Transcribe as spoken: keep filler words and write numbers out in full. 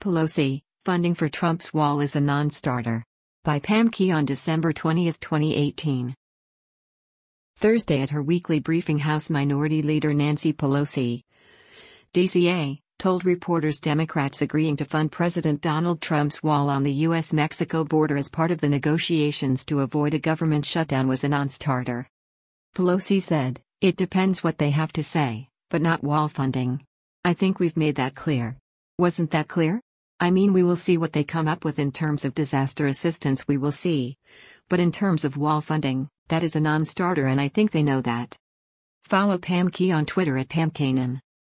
Pelosi, funding for Trump's wall is a non-starter. By Pam Key on December twentieth, twenty eighteen. Thursday at her weekly briefing, House Minority Leader Nancy Pelosi, D C A, told reporters Democrats agreeing to fund President Donald Trump's wall on the U S Mexico border as part of the negotiations to avoid a government shutdown was a non-starter. Pelosi said, "It depends what they have to say, but not wall funding. I think we've made that clear. Wasn't that clear? I mean, we will see what they come up with in terms of disaster assistance, we will see. But in terms of wall funding, that is a non-starter, and I think they know that." Follow Pam Key on Twitter at Pam Kanan.